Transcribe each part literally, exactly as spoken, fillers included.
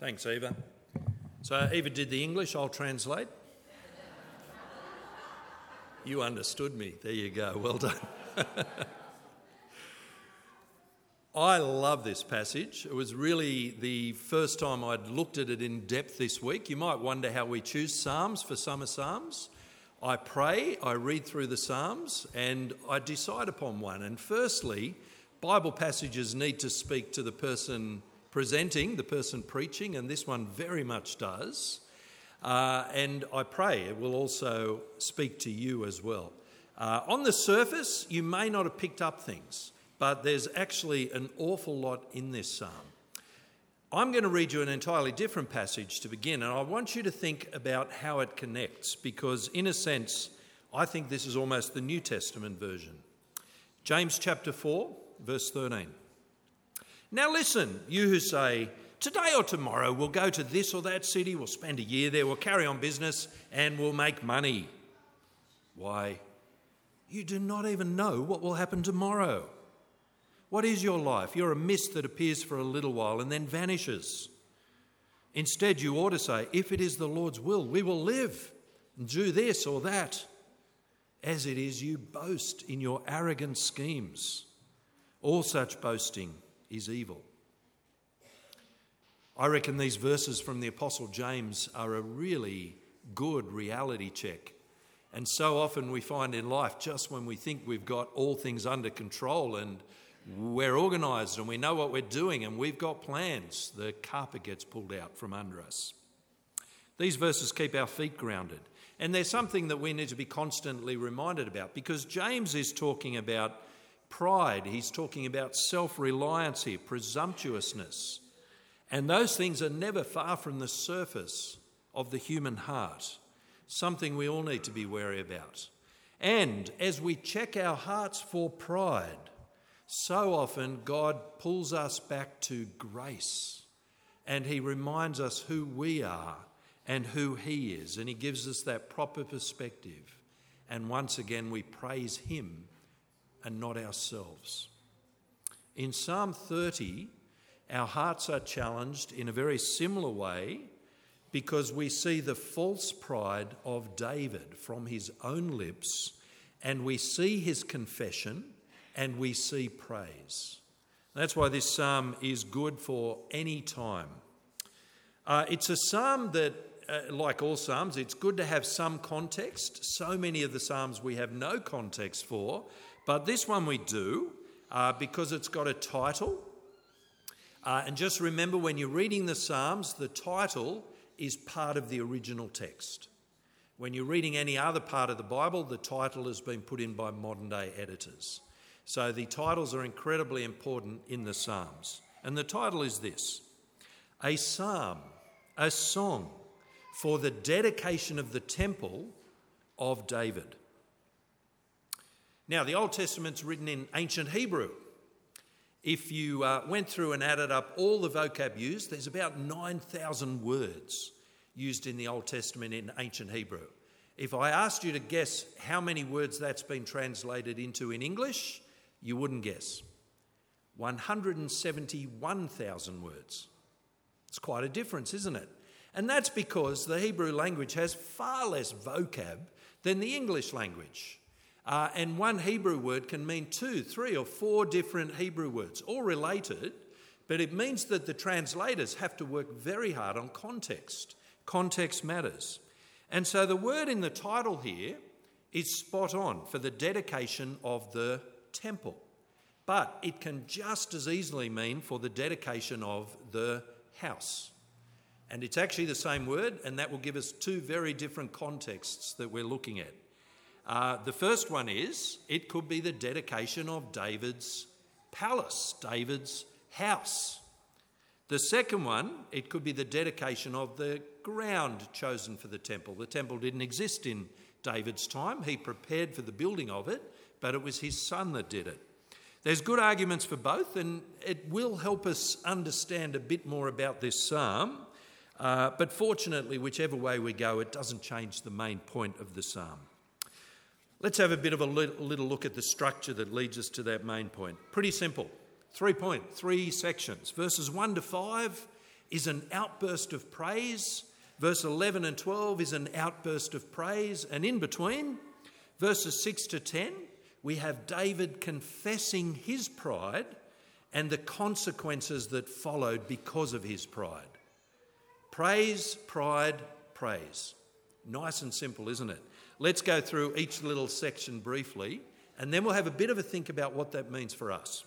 Thanks, Eva. So Eva did the English, I'll translate. You understood me. There you go. Well done. I love this passage. It was really the first time I'd looked at it in depth this week. You might wonder how we choose Psalms for Summer Psalms. I pray, I read through the Psalms, and I decide upon one. And firstly, Bible passages need to speak to the person presenting, the person preaching, and this one very much does. Uh, and I pray it will also speak to you as well. Uh, on the surface, you may not have picked up things, but there's actually an awful lot in this psalm. I'm going to read you an entirely different passage to begin, and I want you to think about how it connects, because in a sense, I think this is almost the New Testament version. James chapter four, verse thirteen. Now listen, you who say, today or tomorrow we'll go to this or that city, we'll spend a year there, we'll carry on business and we'll make money. Why? You do not even know what will happen tomorrow. What is your life? You're a mist that appears for a little while and then vanishes. Instead, you ought to say, if it is the Lord's will, we will live and do this or that. As it is, you boast in your arrogant schemes. All such boasting is evil. I reckon these verses from the Apostle James are a really good reality check. And so often we find in life, just when we think we've got all things under control and we're organised and we know what we're doing and we've got plans, the carpet gets pulled out from under us. These verses keep our feet grounded. And there's something that we need to be constantly reminded about, because James is talking about pride. He's talking about self-reliance here, presumptuousness. And those things are never far from the surface of the human heart, something we all need to be wary about. And as we check our hearts for pride, so often God pulls us back to grace, and he reminds us who we are and who he is, and he gives us that proper perspective. And once again, we praise him and not ourselves. In Psalm thirty, our hearts are challenged in a very similar way, because we see the false pride of David from his own lips, and we see his confession, and we see praise. That's why this psalm is good for any time. Uh, it's a psalm that, uh, like all psalms, it's good to have some context. So many of the psalms we have no context for, but this one we do, uh, because it's got a title. Uh, and just remember, when you're reading the Psalms, the title is part of the original text. When you're reading any other part of the Bible, the title has been put in by modern-day editors. So the titles are incredibly important in the Psalms. And the title is this: A Psalm, a Song for the Dedication of the Temple of David. Now, the Old Testament's written in ancient Hebrew. If you uh, went through and added up all the vocab used, there's about nine thousand words used in the Old Testament in ancient Hebrew. If I asked you to guess how many words that's been translated into in English, you wouldn't guess. one hundred seventy-one thousand words. It's quite a difference, isn't it? And that's because the Hebrew language has far less vocab than the English language. Uh, and one Hebrew word can mean two, three or four different Hebrew words, all related, but it means that the translators have to work very hard on context. Context matters. And so the word in the title here is spot on for the dedication of the temple. But it can just as easily mean for the dedication of the house. And it's actually the same word, and that will give us two very different contexts that we're looking at. Uh, the first one is, it could be the dedication of David's palace, David's house. The second one, it could be the dedication of the ground chosen for the temple. The temple didn't exist in David's time. He prepared for the building of it, but it was his son that did it. There's good arguments for both, and it will help us understand a bit more about this psalm. Uh, but fortunately, whichever way we go, it doesn't change the main point of the psalm. Let's have a bit of a little look at the structure that leads us to that main point. Pretty simple. Three point, three sections. Verses one to five is an outburst of praise. Verse eleven and twelve is an outburst of praise. And in between, verses six to ten, we have David confessing his pride and the consequences that followed because of his pride. Praise, pride, praise. Nice and simple, isn't it? Let's go through each little section briefly, and then we'll have a bit of a think about what that means for us.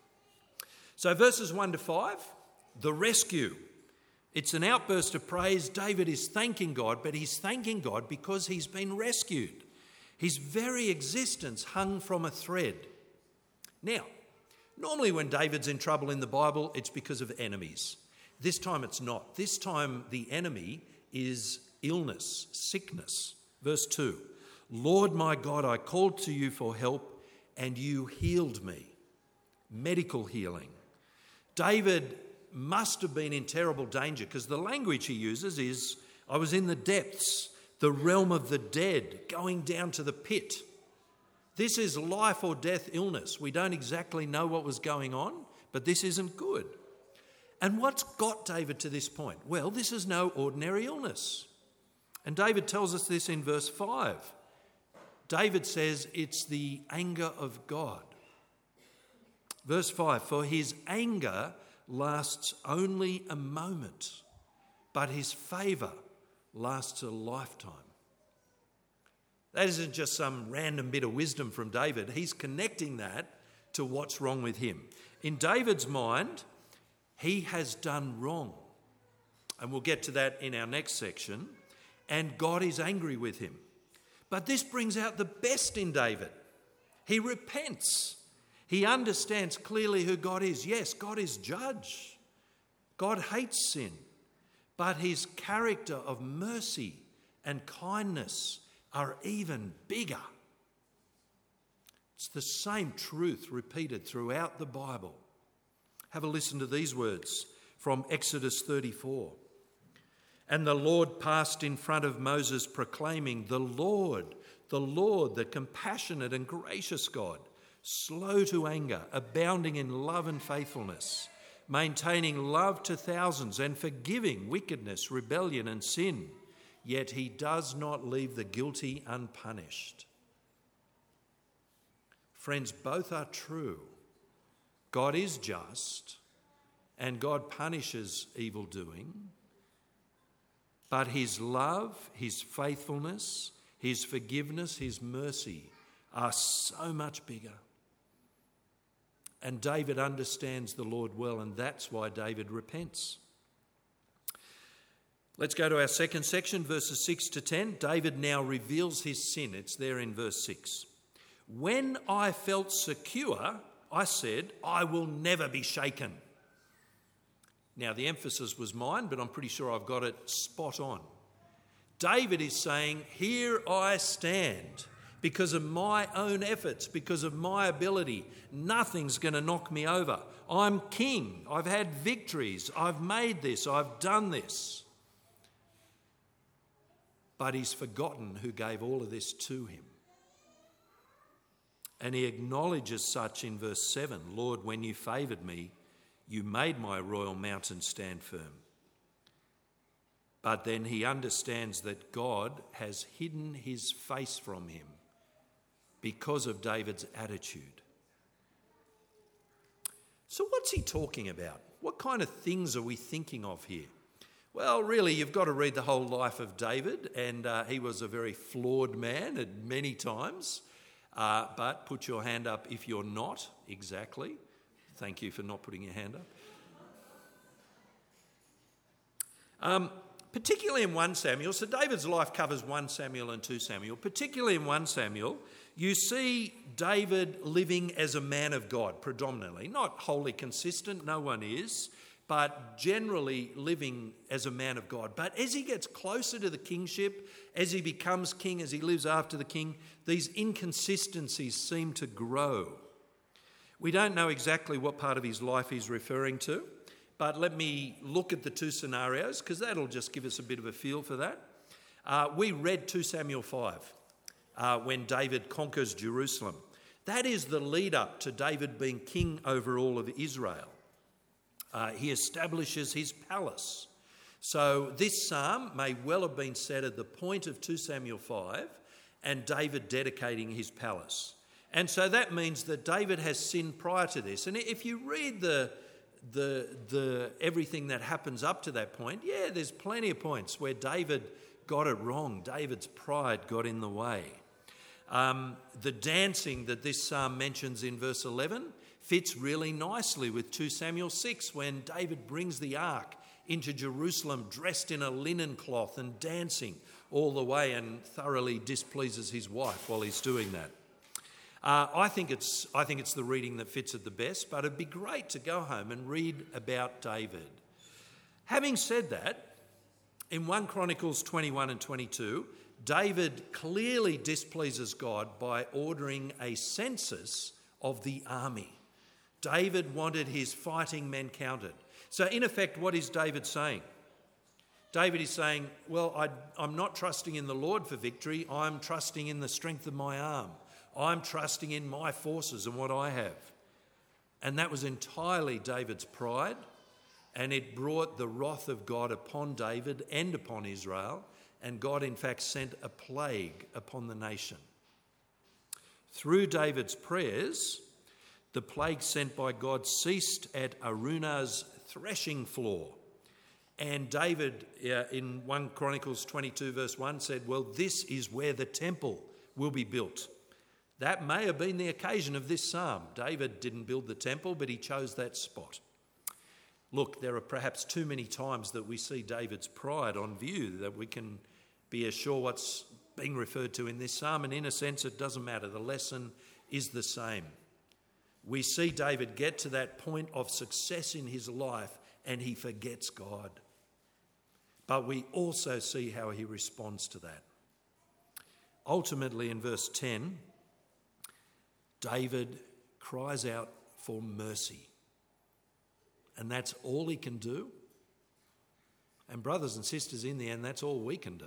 So verses one to five, the rescue. It's an outburst of praise. David is thanking God, but he's thanking God because he's been rescued. His very existence hung from a thread. Now, normally when David's in trouble in the Bible, it's because of enemies. This time it's not. This time the enemy is illness, sickness. Verse two, Lord my God, I called to you for help and you healed me. Medical healing. David must have been in terrible danger because the language he uses is, I was in the depths, the realm of the dead, going down to the pit. This is life or death illness. We don't exactly know what was going on, but this isn't good. And what's got David to this point? Well, this is no ordinary illness. And David tells us this in verse five. David says it's the anger of God. Verse five, for his anger lasts only a moment, but his favour lasts a lifetime. That isn't just some random bit of wisdom from David. He's connecting that to what's wrong with him. In David's mind, he has done wrong. And we'll get to that in our next section. And God is angry with him. But this brings out the best in David. He repents. He understands clearly who God is. Yes, God is judge. God hates sin. But his character of mercy and kindness are even bigger. It's the same truth repeated throughout the Bible. Have a listen to these words from Exodus thirty-four. And the Lord passed in front of Moses proclaiming, the Lord, the Lord, the compassionate and gracious God, slow to anger, abounding in love and faithfulness, maintaining love to thousands and forgiving wickedness, rebellion and sin. Yet he does not leave the guilty unpunished. Friends, both are true. God is just and God punishes evil doing. But his love, his faithfulness, his forgiveness, his mercy are so much bigger. And David understands the Lord well, and that's why David repents. Let's go to our second section, verses six to ten. David now reveals his sin. It's there in verse six. When I felt secure, I said, I will never be shaken. Now, the emphasis was mine, but I'm pretty sure I've got it spot on. David is saying, here I stand. Because of my own efforts, because of my ability, nothing's going to knock me over. I'm king. I've had victories. I've made this. I've done this. But he's forgotten who gave all of this to him. And he acknowledges such in verse seven. Lord, when you favoured me, you made my royal mountain stand firm. But then he understands that God has hidden his face from him because of David's attitude. So what's he talking about? What kind of things are we thinking of here? Well, really, you've got to read the whole life of David, and uh, he was a very flawed man at many times. Uh, but put your hand up if you're not, exactly. Thank you for not putting your hand up. Um, particularly in First Samuel, so David's life covers First Samuel and Second Samuel. Particularly in First Samuel, you see David living as a man of God predominantly. Not wholly consistent, no one is, but generally living as a man of God. But as he gets closer to the kingship, as he becomes king, as he lives after the king, these inconsistencies seem to grow. We don't know exactly what part of his life he's referring to, but let me look at the two scenarios because that'll just give us a bit of a feel for that. Uh, we read Second Samuel five uh, when David conquers Jerusalem. That is the lead up to David being king over all of Israel. Uh, he establishes his palace. So this psalm may well have been said at the point of Second Samuel five and David dedicating his palace. And so that means that David has sinned prior to this. And if you read the the the everything that happens up to that point, yeah, there's plenty of points where David got it wrong. David's pride got in the way. Um, the dancing that this psalm mentions in verse eleven fits really nicely with Second Samuel six, when David brings the ark into Jerusalem dressed in a linen cloth and dancing all the way, and thoroughly displeases his wife while he's doing that. Uh, I think it's I think it's the reading that fits it the best, but it'd be great to go home and read about David. Having said that, in First Chronicles twenty-one and twenty-two, David clearly displeases God by ordering a census of the army. David wanted his fighting men counted. So in effect, what is David saying? David is saying, well, I, I'm not trusting in the Lord for victory. I'm trusting in the strength of my arm. I'm trusting in my forces and what I have. And that was entirely David's pride, and it brought the wrath of God upon David and upon Israel, and God in fact sent a plague upon the nation. Through David's prayers, the plague sent by God ceased at Araunah's threshing floor. And David, uh, in First Chronicles twenty-two verse one, said, well, this is where the temple will be built. That may have been the occasion of this psalm. David didn't build the temple, but he chose that spot. Look, there are perhaps too many times that we see David's pride on view that we can be as sure what's being referred to in this psalm, and in a sense it doesn't matter. The lesson is the same. We see David get to that point of success in his life and he forgets God. But we also see how he responds to that. Ultimately, in verse ten, David cries out for mercy. And that's all he can do. And brothers and sisters, in the end, that's all we can do.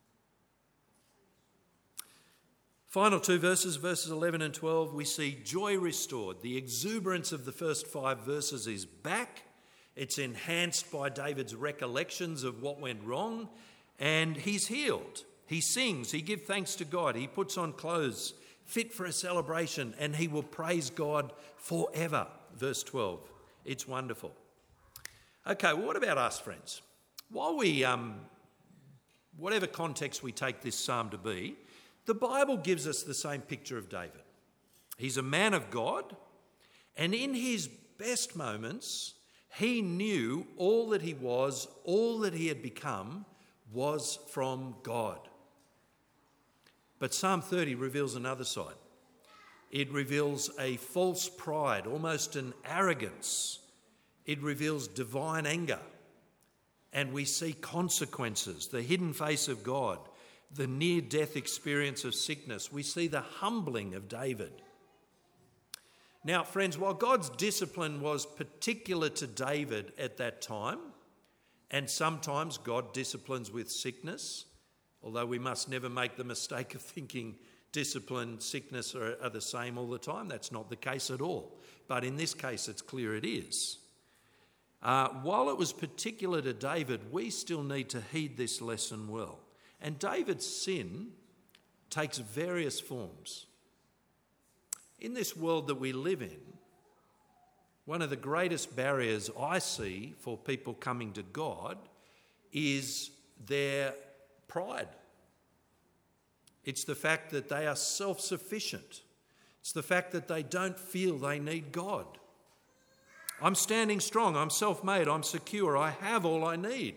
Final two verses, verses eleven and twelve, we see joy restored. The exuberance of the first five verses is back. It's enhanced by David's recollections of what went wrong, and he's healed. He sings, he gives thanks to God, he puts on clothes fit for a celebration, and he will praise God forever. Verse twelve. It's wonderful. Okay, well, what about us, friends? While we, um, whatever context we take this psalm to be, the Bible gives us the same picture of David. He's a man of God, and in his best moments, he knew all that he was, all that he had become, was from God. But Psalm thirty reveals another side. It reveals a false pride, almost an arrogance. It reveals divine anger. And we see consequences, the hidden face of God, the near-death experience of sickness. We see the humbling of David. Now, friends, while God's discipline was particular to David at that time, and sometimes God disciplines with sickness, although we must never make the mistake of thinking discipline, sickness are, are the same all the time. That's not the case at all. But in this case, it's clear it is. Uh, while it was particular to David, we still need to heed this lesson well. And David's sin takes various forms. In this world that we live in, one of the greatest barriers I see for people coming to God is their pride. It's the fact that they are self-sufficient. It's the fact that they don't feel they need God. I'm standing strong, I'm self-made, I'm secure, I have all I need.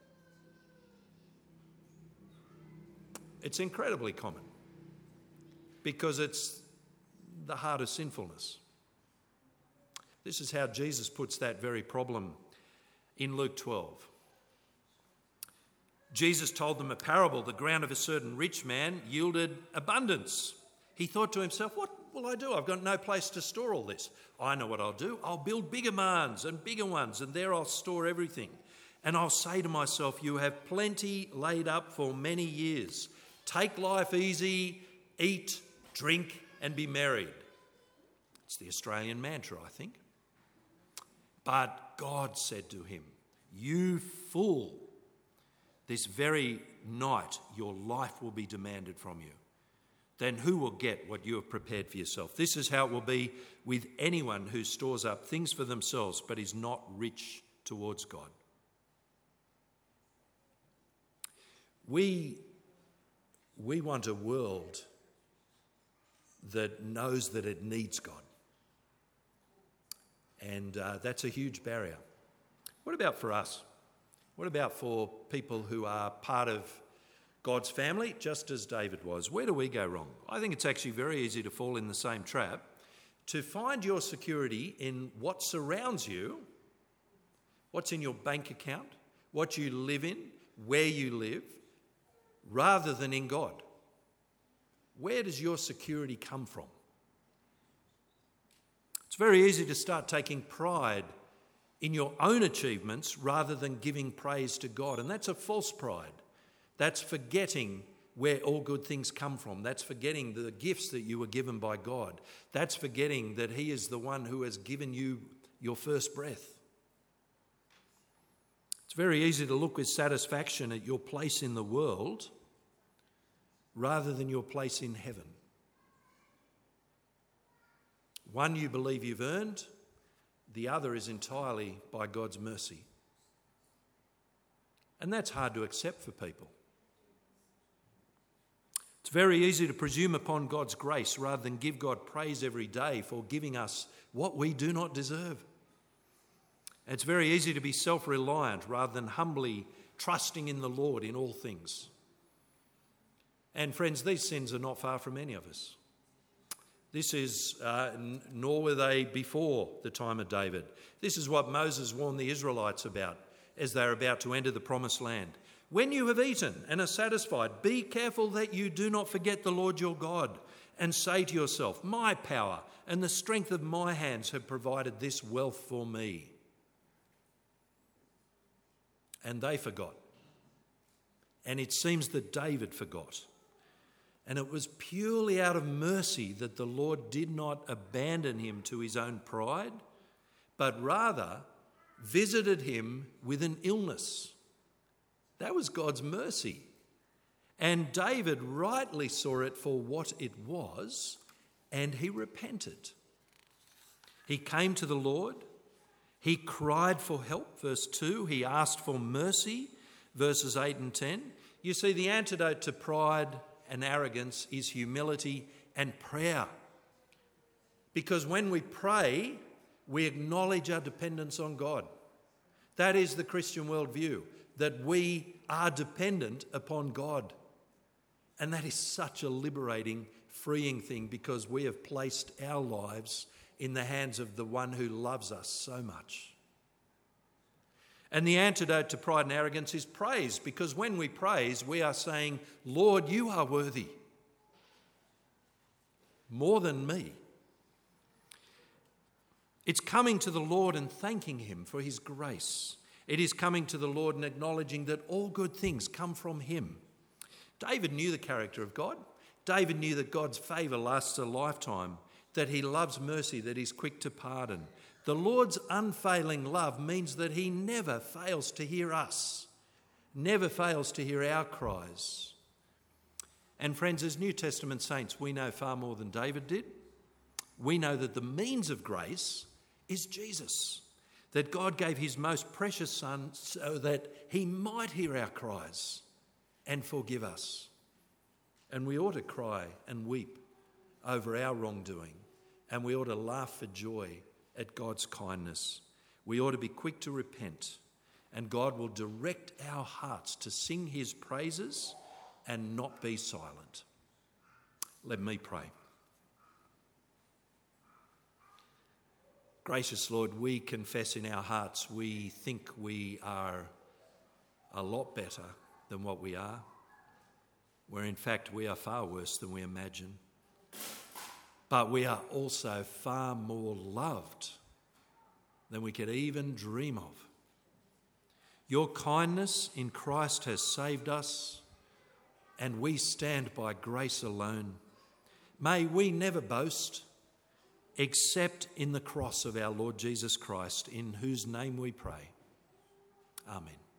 It's incredibly common because it's the heart of sinfulness. This is how Jesus puts that very problem in Luke twelve. Jesus told them a parable. The ground of a certain rich man yielded abundance. He thought to himself, what will I do? I've got no place to store all this. I know what I'll do. I'll build bigger barns and bigger ones, and there I'll store everything. And I'll say to myself, you have plenty laid up for many years. Take life easy, eat, drink, and be merry. It's the Australian mantra, I think. But God said to him, "You fool, this very night your life will be demanded from you. Then who will get what you have prepared for yourself? This is how it will be with anyone who stores up things for themselves but is not rich towards God." We, we want a world that knows that it needs God. And uh, that's a huge barrier. What about for us? What about for people who are part of God's family, just as David was? Where do we go wrong? I think it's actually very easy to fall in the same trap, to find your security in what surrounds you, what's in your bank account, what you live in, where you live, rather than in God. Where does your security come from? It's very easy to start taking pride in your own achievements rather than giving praise to God. And that's a false pride. That's forgetting where all good things come from. That's forgetting the gifts that you were given by God. That's forgetting that He is the one who has given you your first breath. It's very easy to look with satisfaction at your place in the world rather than your place in heaven. One you believe you've earned, the other is entirely by God's mercy. And that's hard to accept for people. It's very easy to presume upon God's grace rather than give God praise every day for giving us what we do not deserve. It's very easy to be self-reliant rather than humbly trusting in the Lord in all things. And friends, these sins are not far from any of us. This is, uh, n- nor were they before the time of David. This is what Moses warned the Israelites about as they are about to enter the promised land. When you have eaten and are satisfied, be careful that you do not forget the Lord your God and say to yourself, "My power and the strength of my hands have provided this wealth for me." And they forgot. And it seems that David forgot. And it was purely out of mercy that the Lord did not abandon him to his own pride, but rather visited him with an illness. That was God's mercy. And David rightly saw it for what it was, and he repented. He came to the Lord. He cried for help, verse two. He asked for mercy, verses eight and ten. You see, the antidote to pride and arrogance is humility and prayer. Because when we pray, we acknowledge our dependence on God. That is the Christian worldview, that we are dependent upon God. And that is such a liberating, freeing thing, because we have placed our lives in the hands of the one who loves us so much. And the antidote to pride and arrogance is praise, because when we praise, we are saying, "Lord, you are worthy. More than me." It's coming to the Lord and thanking him for his grace. It is coming to the Lord and acknowledging that all good things come from him. David knew the character of God. David knew that God's favour lasts a lifetime, that he loves mercy, that he's quick to pardon. The Lord's unfailing love means that he never fails to hear us, never fails to hear our cries. And friends, as New Testament saints, we know far more than David did. We know that the means of grace is Jesus, that God gave his most precious Son so that he might hear our cries and forgive us. And we ought to cry and weep over our wrongdoing, and we ought to laugh for joy at God's kindness. We ought to be quick to repent, and God will direct our hearts to sing his praises and not be silent. Let me pray. Gracious Lord, we confess in our hearts we think we are a lot better than what we are, where in fact we are far worse than we imagine. But we are also far more loved than we could even dream of. Your kindness in Christ has saved us, and we stand by grace alone. May we never boast. except in the cross of our Lord Jesus Christ, in whose name we pray. Amen.